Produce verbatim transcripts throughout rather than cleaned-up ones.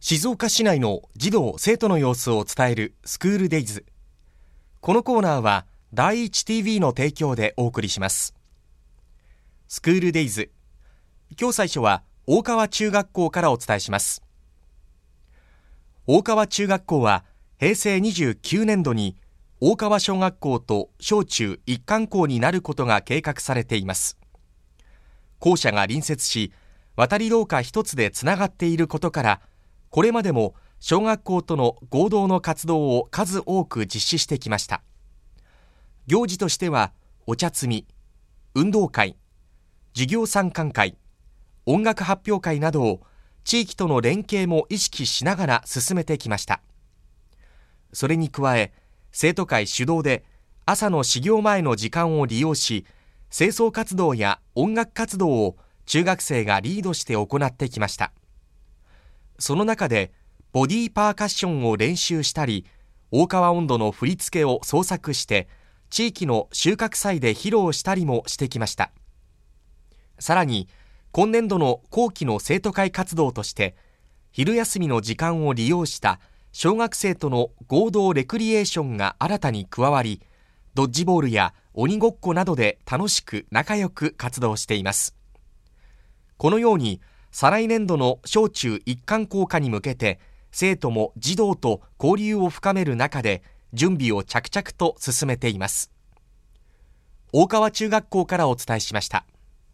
静岡市内の児童生徒の様子を伝えるスクールデイズ。このコーナーは第一 ティーブイ の提供でお送りします。スクールデイズ、今日最初は大川中学校からお伝えします。大川中学校はへいせいにじゅうきゅうねんどに大川小学校と小中一貫校になることが計画されています。校舎が隣接し、渡り廊下一つでつながっていることから、これまでも小学校との合同の活動を数多く実施してきました。行事としては、お茶摘み、運動会、授業参観会、音楽発表会などを地域との連携も意識しながら進めてきました。それに加え、生徒会主導で朝の始業前の時間を利用し、清掃活動や音楽活動を中学生がリードして行ってきました。その中でボディーパーカッションを練習したり、大川音頭の振り付けを創作して地域の収穫祭で披露したりもしてきました。さらに今年度の後期の生徒会活動として、昼休みの時間を利用した小学生との合同レクリエーションが新たに加わり、ドッジボールや鬼ごっこなどで楽しく仲良く活動しています。このように再来年度の小中一貫校化に向けて、生徒も児童と交流を深める中で準備を着々と進めています。大川中学校からお伝えしました。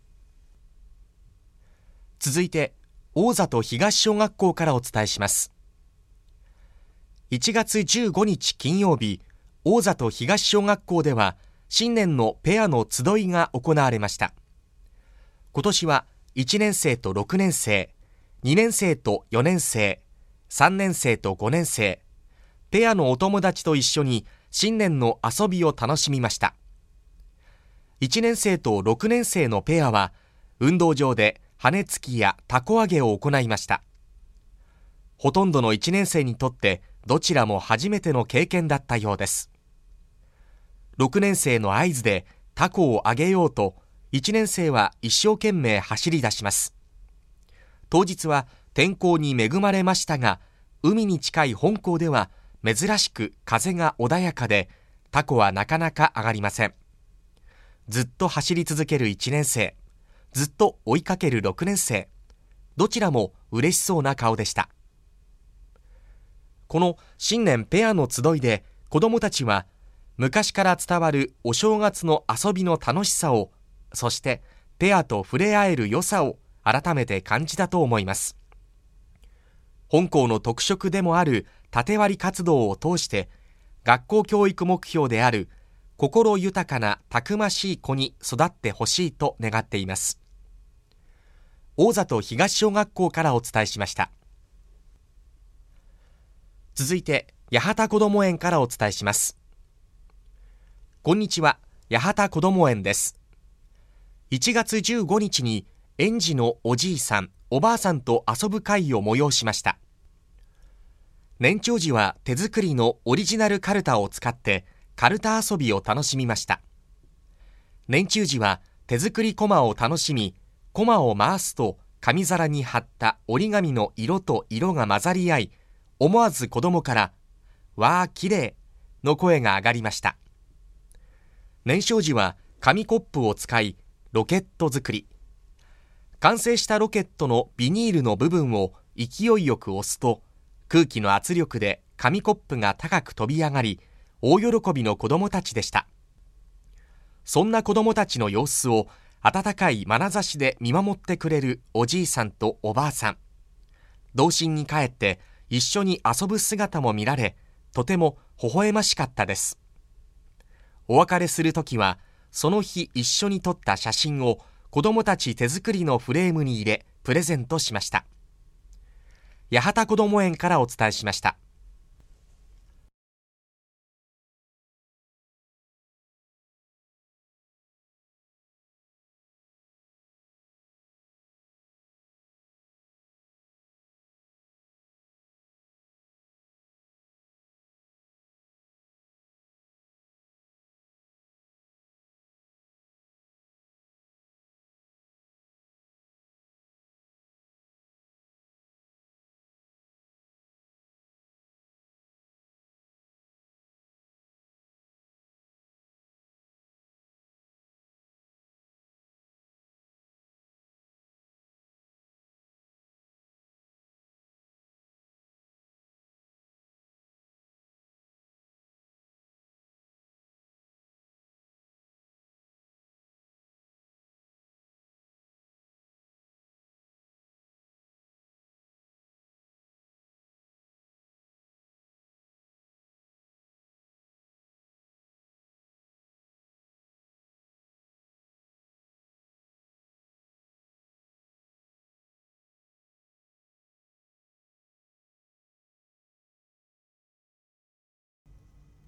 続いて大里東小学校からお伝えします。いちがつじゅうごにち金曜日、大里東小学校では新年のペアの集いが行われました。今年はいちねんせいとろくねんせい、にねんせいとよねんせい、さんねんせいとごねんせい、ペアのお友達と一緒に新年の遊びを楽しみました。いちねんせいとろくねんせいのペアは運動場で羽根つきやたこ揚げを行いました。ほとんどのいちねんせいにとってどちらも初めての経験だったようです。ろくねんせいの合図でたこを揚げようと、いちねんせいは一生懸命走り出します。当日は天候に恵まれましたが、海に近い本校では珍しく風が穏やかで、たこはなかなか上がりません。ずっと走り続けるいちねんせい、ずっと追いかけるろくねんせい、どちらも嬉しそうな顔でした。この新年ペアの集いで、子どもたちは昔から伝わるお正月の遊びの楽しさを、そしてペアと触れ合える良さを改めて感じたと思います。本校の特色でもある縦割り活動を通して、学校教育目標である心豊かなたくましい子に育ってほしいと願っています。大里東小学校からお伝えしました。続いて八幡こども園からお伝えします。こんにちは、八幡こども園です。いちがつじゅうごにちに園児のおじいさんおばあさんと遊ぶ会を催しました。年長児は手作りのオリジナルカルタを使ってカルタ遊びを楽しみました。年中児は手作りコマを楽しみ、コマを回すと紙皿に貼った折り紙の色と色が混ざり合い、思わず子供からわーきれいの声が上がりました。年少児は紙コップを使いロケット作り。完成したロケットのビニールの部分を勢いよく押すと、空気の圧力で紙コップが高く飛び上がり、大喜びの子どもたちでした。そんな子どもたちの様子を温かい眼差しで見守ってくれるおじいさんとおばあさん。童心に帰って一緒に遊ぶ姿も見られ、とても微笑ましかったです。お別れするときは、その日一緒に撮った写真を子どもたち手作りのフレームに入れプレゼントしました。八幡こども園からお伝えしました。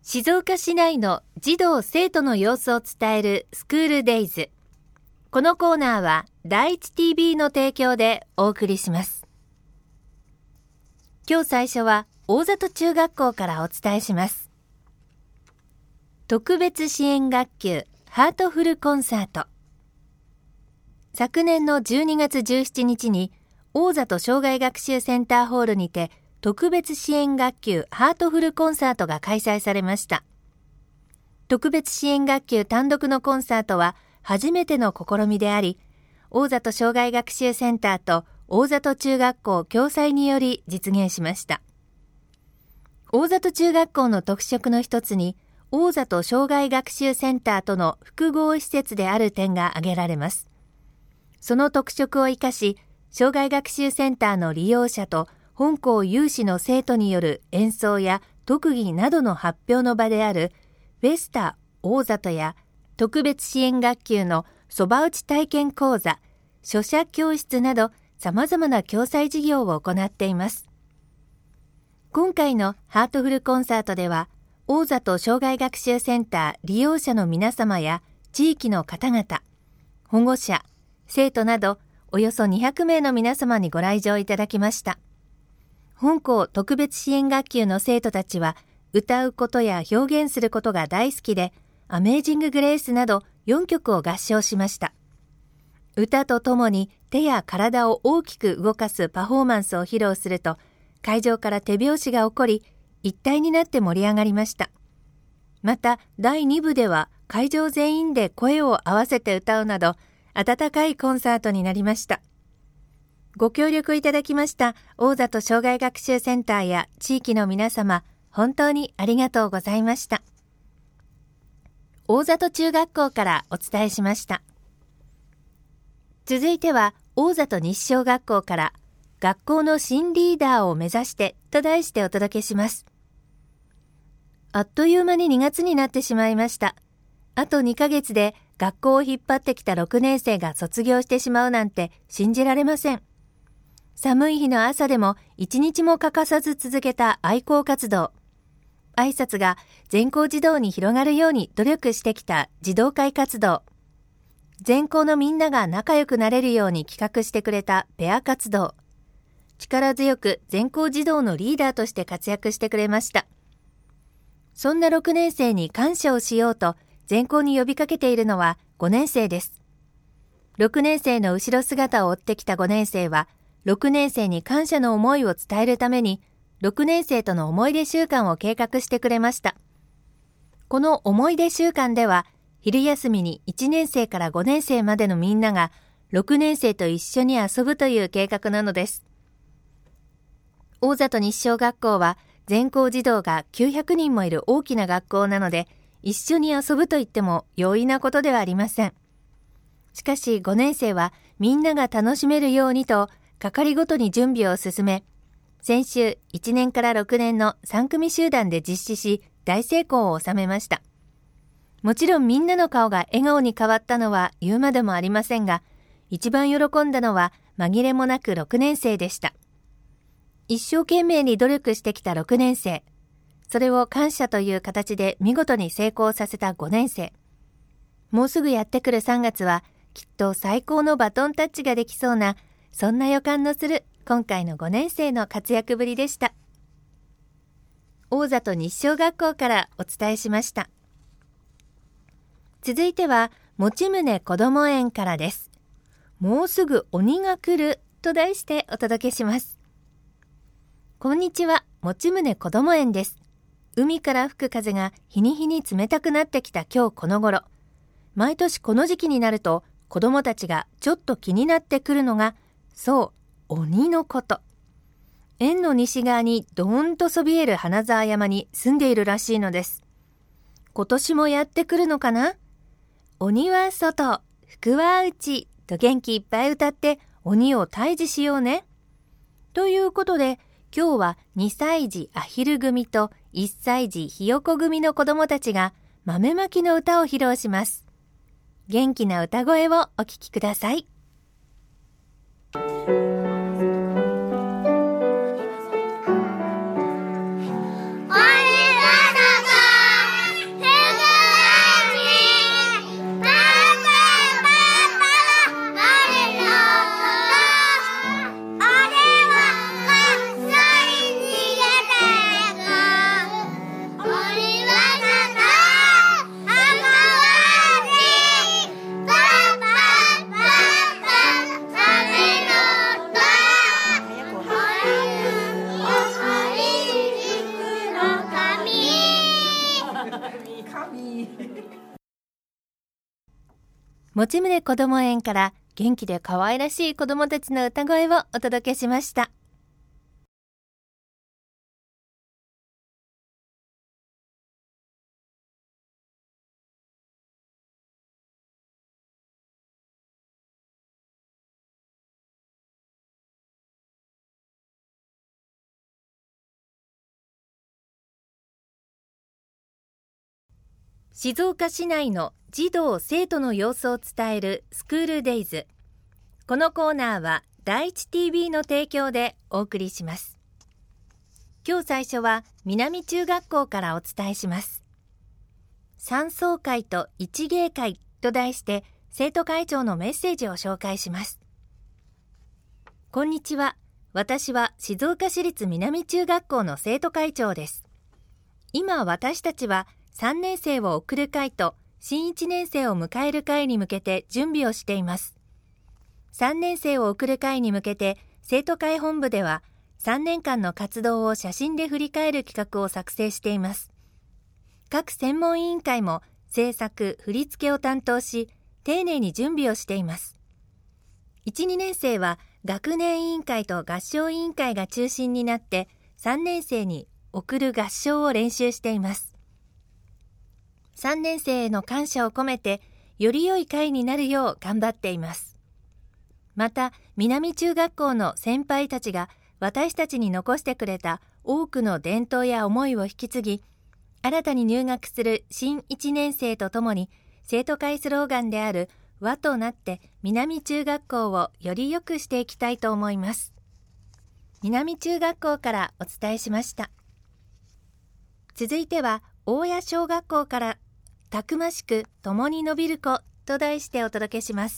静岡市内の児童生徒の様子を伝えるスクールデイズ。このコーナーは第一 ティービー の提供でお送りします。今日最初は大里中学校からお伝えします。特別支援学級ハートフルコンサート。昨年のじゅうにがつじゅうしちにちに大里障害学習センターホールにて特別支援学級ハートフルコンサートが開催されました。特別支援学級単独のコンサートは初めての試みであり、大里障害学習センターと大里中学校共催により実現しました。大里中学校の特色の一つに、大里障害学習センターとの複合施設である点が挙げられます。その特色を生かし、障害学習センターの利用者と本校有志の生徒による演奏や特技などの発表の場であるフェスタ大里や特別支援学級のそば打ち体験講座、書写教室など様々な共催事業を行っています。今回のハートフルコンサートでは、大里障害学習センター利用者の皆様や地域の方々、保護者、生徒などおよそにひゃくめいの皆様にご来場いただきました。本校特別支援学級の生徒たちは歌うことや表現することが大好きで、アメージンググレースなどよんきょくを合唱しました。歌とともに手や体を大きく動かすパフォーマンスを披露すると、会場から手拍子が起こり、一体になって盛り上がりました。まただいにぶでは会場全員で声を合わせて歌うなど、温かいコンサートになりました。ご協力いただきました大里障害学習センターや地域の皆様、本当にありがとうございました。大里中学校からお伝えしました。続いては大里西小学校から学校の新リーダーを目指してと題してお届けします。あっという間ににがつになってしまいました。あとにかげつで学校を引っ張ってきたろくねんせいが卒業してしまうなんて信じられません。寒い日の朝でも一日も欠かさず続けた愛好活動。挨拶が全校児童に広がるように努力してきた児童会活動。全校のみんなが仲良くなれるように企画してくれたペア活動。力強く全校児童のリーダーとして活躍してくれました。そんなろくねんせいに感謝をしようと全校に呼びかけているのはごねんせいです。ろくねんせいの後ろ姿を追ってきたごねんせいは、ろくねんせいに感謝の思いを伝えるために、ろくねんせいとの思い出週間を計画してくれました。この思い出週間では、昼休みにいちねんせいからごねんせいまでのみんながろくねんせいと一緒に遊ぶという計画なのです。大里西小学校は全校児童がきゅうひゃくにんもいる大きな学校なので、一緒に遊ぶと言っても容易なことではありません。しかしごねんせいはみんなが楽しめるようにと係ごとに準備を進め、先週いちねんからろくねんのさんくみ集団で実施し大成功を収めました。もちろんみんなの顔が笑顔に変わったのは言うまでもありませんが、一番喜んだのは紛れもなくろくねんせいでした。一生懸命に努力してきたろくねんせい、それを感謝という形で見事に成功させたごねんせい。もうすぐやってくるさんがつはきっと最高のバトンタッチができそうな、そんな予感のする今回のごねんせいの活躍ぶりでした。大里西小学校からお伝えしました。続いてはもちむねこども園からです。もうすぐ鬼が来ると題してお届けします。こんにちは、もちむねこども園です。海から吹く風が日に日に冷たくなってきた今日この頃、毎年この時期になると子どもたちがちょっと気になってくるのが、そう鬼のこと。園の西側にどーんとそびえる花沢山に住んでいるらしいのです。今年もやってくるのかな。鬼は外、福は内と元気いっぱい歌って鬼を退治しようね。ということで、今日はにさいじアヒル組といっさいじひよこ組の子どもたちが豆まきの歌を披露します。元気な歌声をお聞きください。 鬼は外、 もちむねこども園から元気で可愛らしい子どもたちの歌声をお届けしました。静岡市内の児童生徒の様子を伝えるスクールデイズ。このコーナーは第一 ティービー の提供でお送りします。今日最初は南中学校からお伝えします。三奏会と一芸会と題して生徒会長のメッセージを紹介します。こんにちは。私は静岡市立南中学校の生徒会長です。今私たちはさんねん生を送る会と新いちねん生を迎える会に向けて準備をしています。さんねん生を送る会に向けて生徒会本部ではさんねんかんの活動を写真で振り返る企画を作成しています。各専門委員会も制作・振り付けを担当し、丁寧に準備をしています。いち、にねん生は学年委員会と合唱委員会が中心になってさんねん生に送る合唱を練習しています。さんねん生への感謝を込めてより良い会になるよう頑張っています。また南中学校の先輩たちが私たちに残してくれた多くの伝統や思いを引き継ぎ、新たに入学する新いちねん生とともに生徒会スローガンである和となって南中学校をより良くしていきたいと思います。南中学校からお伝えしました。続いては大谷小学校からたくましく共に伸びる子と題してお届けします。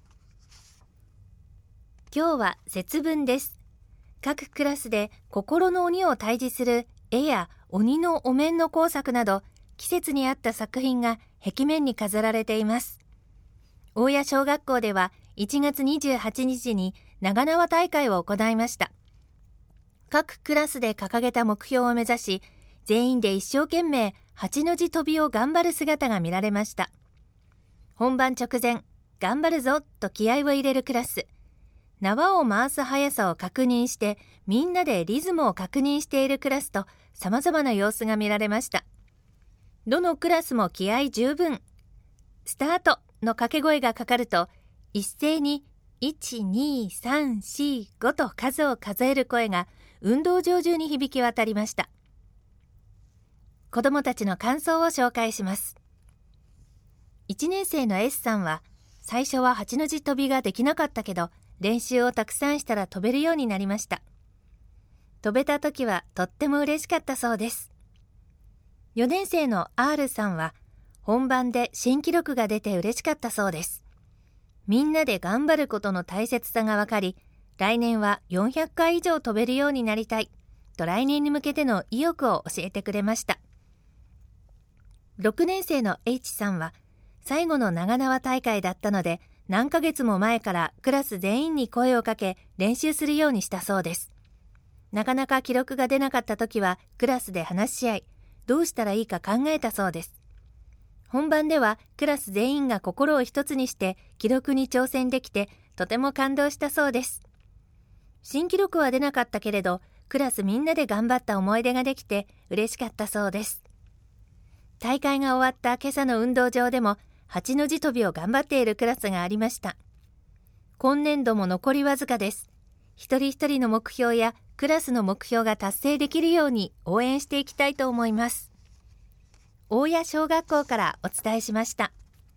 今日は節分です。各クラスで心の鬼を退治する絵や鬼のお面の工作など季節に合った作品が壁面に飾られています。大谷小学校ではいちがつにじゅうはちにちに長縄大会を行いました。各クラスで掲げた目標を目指し、全員で一生懸命八の字跳びを頑張る姿が見られました。本番直前、頑張るぞと気合を入れるクラス、縄を回す速さを確認してみんなでリズムを確認しているクラスと様々な様子が見られました。どのクラスも気合十分。スタートの掛け声がかかると一斉にいち、に、さん、よん、ごと数を数える声が運動場中に響き渡りました。子どもたちの感想を紹介します。いちねん生の S さんは、最初は八の字跳びができなかったけど、練習をたくさんしたら飛べるようになりました。飛べた時はとっても嬉しかったそうです。よねん生の R さんは、本番で新記録が出て嬉しかったそうです。みんなで頑張ることの大切さが分かり、来年はよんひゃっかい以上飛べるようになりたい、と来年に向けての意欲を教えてくれました。ろくねん生の H さんは最後の長縄大会だったので何ヶ月も前からクラス全員に声をかけ練習するようにしたそうです。なかなか記録が出なかった時はクラスで話し合い、どうしたらいいか考えたそうです。本番ではクラス全員が心を一つにして記録に挑戦できてとても感動したそうです。新記録は出なかったけれどクラスみんなで頑張った思い出ができて嬉しかったそうです。大会が終わった今朝の運動場でも八の字跳びを頑張っているクラスがありました。今年度も残りわずかです。一人一人の目標やクラスの目標が達成できるように応援していきたいと思います。大谷小学校からお伝えしました。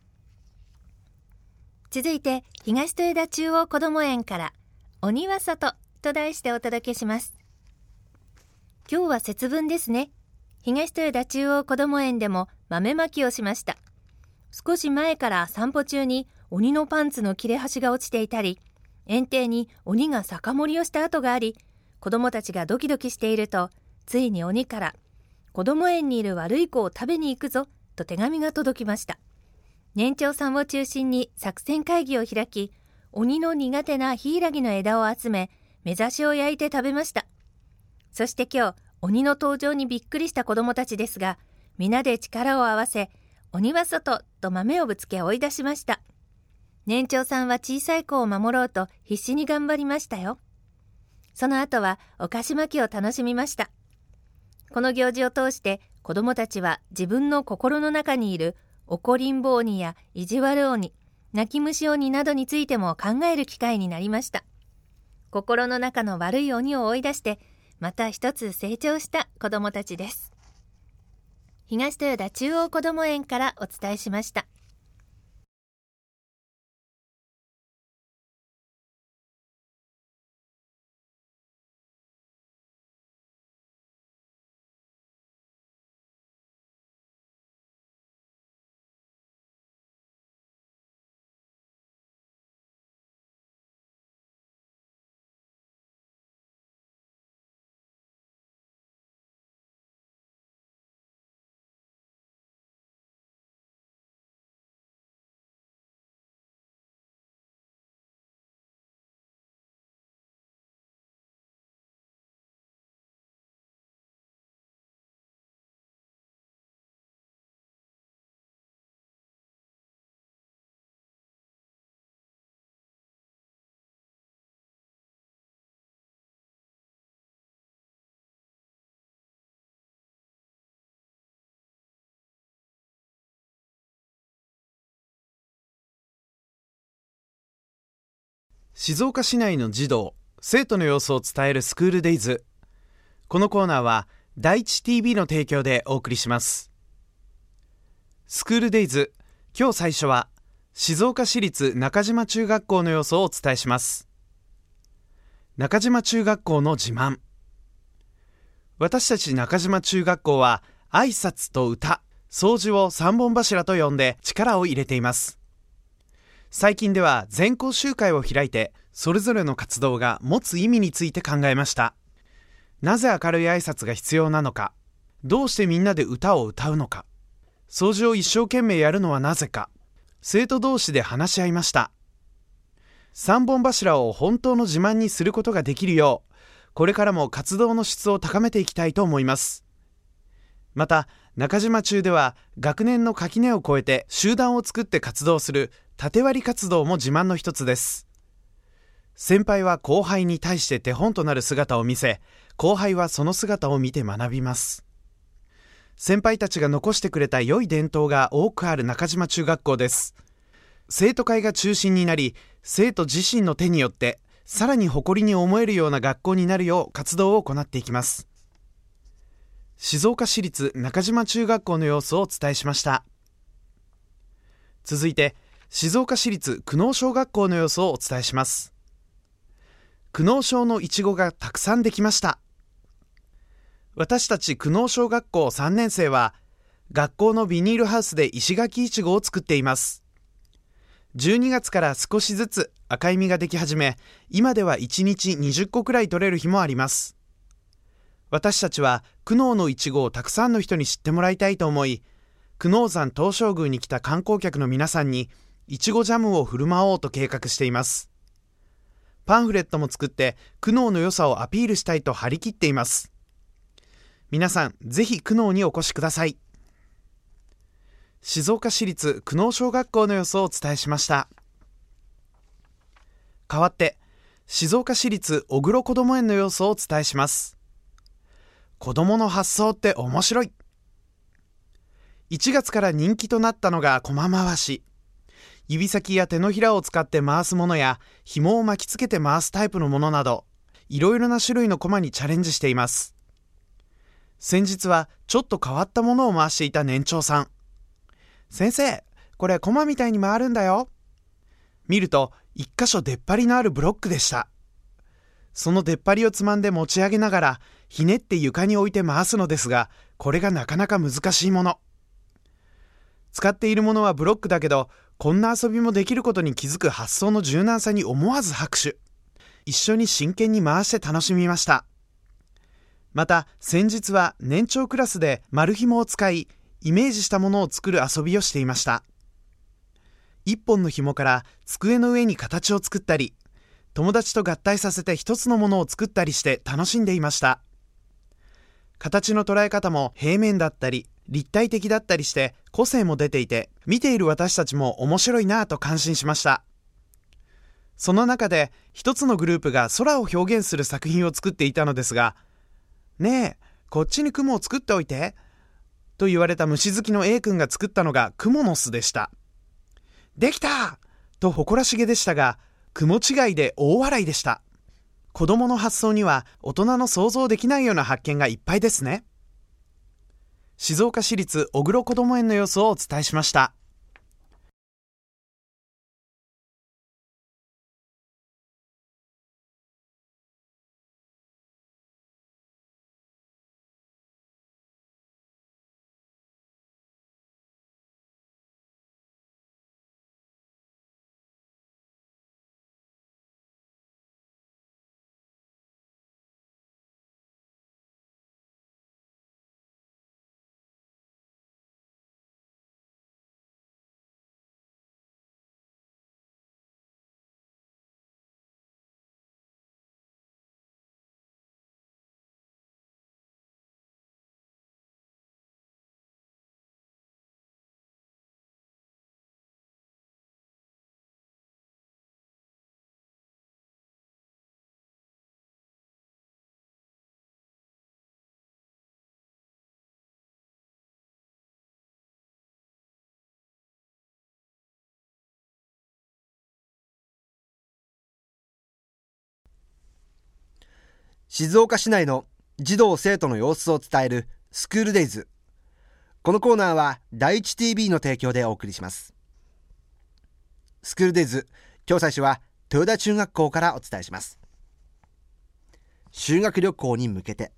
続いて東豊田中央こども園から鬼は外と題してお届けします。今日は節分ですね。東豊田中央こども園でも豆まきをしました。少し前から散歩中に鬼のパンツの切れ端が落ちていたり、園庭に鬼が酒盛りをした跡があり、子どもたちがドキドキしていると、ついに鬼から、こども園にいる悪い子を食べに行くぞと手紙が届きました。年長さんを中心に作戦会議を開き、鬼の苦手なヒイラギの枝を集め、目指しを焼いて食べました。そして今日、鬼の登場にびっくりした子どもたちですが、皆で力を合わせ、鬼は外と豆をぶつけ追い出しました。 年長さんは小さい子を守ろうと必死に頑張りましたよ。その後はお菓子巻きを楽しみました。この行事を通して子どもたちは自分の心の中にいる怒りんぼ鬼や意地悪鬼、泣き虫鬼などについても考える機会になりました。心の中の悪い鬼を追い出してまた一つ成長した子どもたちです。東豊田中央こども園からお伝えしました。 静岡市内の児童・生徒の様子を伝えるスクールデイズ。このコーナーは第一 ティービー の提供でお送りします。スクールデイズ、今日最初は静岡市立中島中学校の様子をお伝えします。中島中学校の自慢。私たち中島中学校は挨拶と歌、掃除を三本柱と呼んで力を入れています。最近では全校集会を開いて、それぞれの活動が持つ意味について考えました。なぜ明るい挨拶が必要なのか、どうしてみんなで歌を歌うのか、掃除を一生懸命やるのはなぜか、生徒同士で話し合いました。三本柱を本当の自慢にすることができるよう、これからも活動の質を高めていきたいと思います。また、中島中では学年の垣根を越えて集団を作って活動する縦割り活動も自慢の一つです。先輩は後輩に対して手本となる姿を見せ、後輩はその姿を見て学びます。先輩たちが残してくれた良い伝統が多くある中島中学校です。生徒会が中心になり、生徒自身の手によってさらに誇りに思えるような学校になるよう活動を行っていきます。静岡市立中島中学校の様子をお伝えしました。続いて静岡市立久能小学校の様子をお伝えします。久能小のいちごがたくさんできました。私たち久能小学校さんねん生は学校のビニールハウスで石垣いちごを作っています。じゅうにがつから少しずつ赤い実ができ始め、今ではいちにちにじゅっこくらい取れる日もあります。私たちは久能のいちごをたくさんの人に知ってもらいたいと思い、久能山東照宮に来た観光客の皆さんにいちごジャムを振る舞おうと計画しています。パンフレットも作って久能の良さをアピールしたいと張り切っています。皆さんぜひ久能にお越しください。静岡市立久能小学校の様子をお伝えしました。代わって静岡市立小黒こども園の様子をお伝えします。子どもの発想って面白い。いちがつから人気となったのがコマ回し。指先や手のひらを使って回すものや紐を巻きつけて回すタイプのものなど、いろいろな種類のコマにチャレンジしています。先日はちょっと変わったものを回していた年長さん。先生、これコマみたいに回るんだよ。見ると一箇所出っ張りのあるブロックでした。その出っ張りをつまんで持ち上げながらひねって床に置いて回すのですが、これがなかなか難しいもの。使っているものはブロックだけど、こんな遊びもできることに気づく発想の柔軟さに思わず拍手。一緒に真剣に回して楽しみました。また先日は年長クラスで丸紐を使い、イメージしたものを作る遊びをしていました。一本の紐から机の上に形を作ったり、友達と合体させて一つのものを作ったりして楽しんでいました。形の捉え方も平面だったり立体的だったりして個性も出ていて、見ている私たちも面白いなぁと感心しました。 その中で一つのグループが空を表現する作品を作っていたのですが、ねえ、こっちに雲を作っておいてと言われた虫好きの A 君が作ったのがクモの巣でした。できたと誇らしげでしたが、雲違いで大笑いでした。子供の発想には大人の想像できないような発見がいっぱいですね。静岡市立小黒こども園の様子をお伝えしました。 静岡市内の児童生徒の様子を伝えるスクールデイズ。このコーナーは第一 ティービー の提供でお送りします。スクールデイズ、今日最初は豊田中学校からお伝えします。修学旅行に向けて。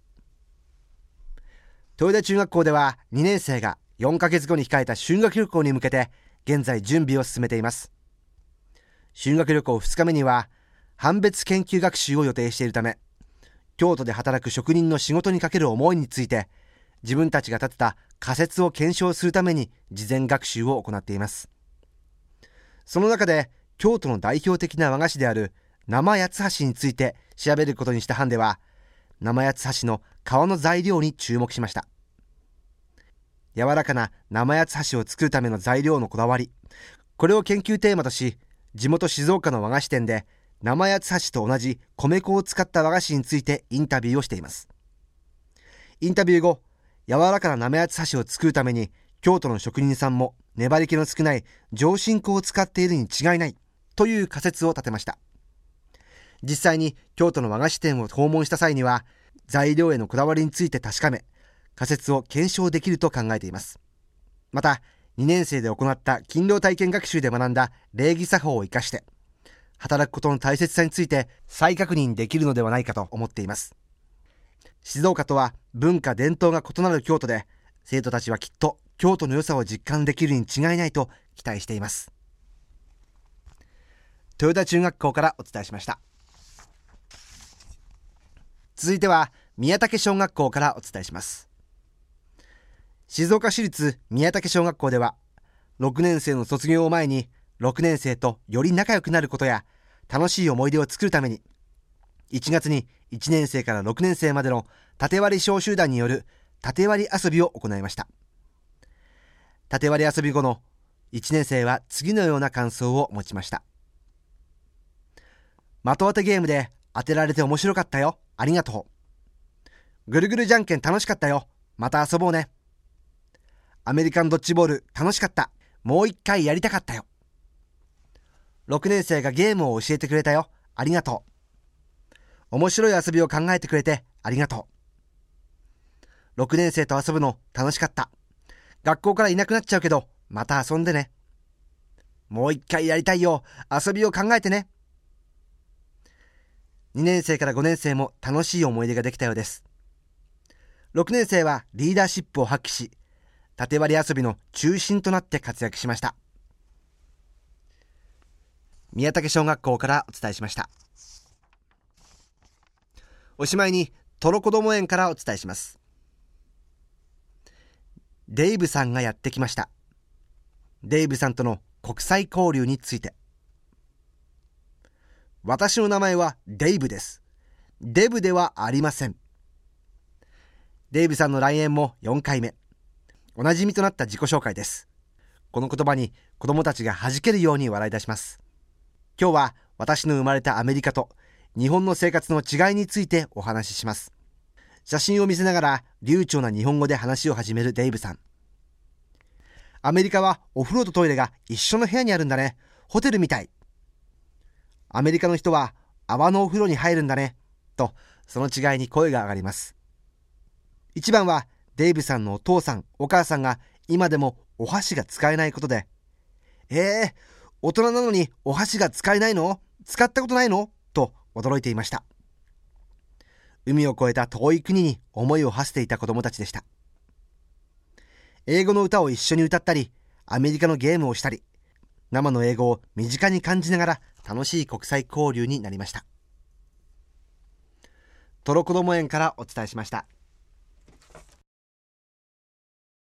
豊田中学校ではにねん生がよんかげつごに控えた修学旅行に向けて現在準備を進めています。修学旅行ふつかめには判別研究学習を予定しているため、京都で働く職人の仕事にかける思いについて、自分たちが立てた仮説を検証するために事前学習を行っています。その中で京都の代表的な和菓子である生八つ橋について調べることにした班では、生八つ橋の皮の材料に注目しました。柔らかな生八つ橋を作るための材料のこだわり、これを研究テーマとし、地元静岡の和菓子店で生八つ橋と同じ米粉を使った和菓子についてインタビューをしています。インタビュー後、柔らかな生八つ橋を作るために京都の職人さんも粘り気の少ない上新粉を使っているに違いないという仮説を立てました。実際に京都の和菓子店を訪問した際には、材料へのこだわりについて確かめ、仮説を検証できると考えています。またにねん生で行った勤労体験学習で学んだ礼儀作法を生かして、働くことの大切さについて再確認できるのではないかと思っています。静岡とは文化伝統が異なる京都で、生徒たちはきっと京都の良さを実感できるに違いないと期待しています。豊田中学校からお伝えしました。続いては宮武小学校からお伝えします。静岡市立宮武小学校では、ろくねん生の卒業を前にろくねん生とより仲良くなることや楽しい思い出を作るために、いちがつにいちねん生からろくねん生までの縦割り小集団による縦割り遊びを行いました。縦割り遊び後のいちねん生は次のような感想を持ちました。的当てゲームで当てられて面白かったよ、ありがとう。ぐるぐるじゃんけん楽しかったよ、また遊ぼうね。アメリカンドッジボール楽しかった、もう一回やりたかったよ。ろくねん生がゲームを教えてくれたよ、ありがとう。面白い遊びを考えてくれてありがとう。ろくねん生と遊ぶの楽しかった。学校からいなくなっちゃうけどまた遊んでね。もう一回やりたいよ、遊びを考えてね。にねん生からごねん生も楽しい思い出ができたようです。ろくねん生はリーダーシップを発揮し、縦割り遊びの中心となって活躍しました。宮武小学校からお伝えしました。おしまいにトロこども園からお伝えします。デイブさんがやってきました。デイブさんとの国際交流について。私の名前はデイブです。デブではありません。デイブさんの来園もよんかいめ。おなじみとなった自己紹介です。この言葉に子どもたちが弾けるように笑い出します。今日は私の生まれたアメリカと日本の生活の違いについてお話しします。写真を見せながら流暢な日本語で話を始めるデイブさん。アメリカはお風呂とトイレが一緒の部屋にあるんだね。ホテルみたい。アメリカの人は泡のお風呂に入るんだね。と、その違いに声が上がります。一番はデイブさんのお父さん、お母さんが今でもお箸が使えないことで、えー、大人なのにお箸が使えないの？使ったことないの？と驚いていました。海を越えた遠い国に思いを馳せていた子供たちでした。英語の歌を一緒に歌ったり、アメリカのゲームをしたり、生の英語を身近に感じながら楽しい国際交流になりました。トロこども園からお伝えしました。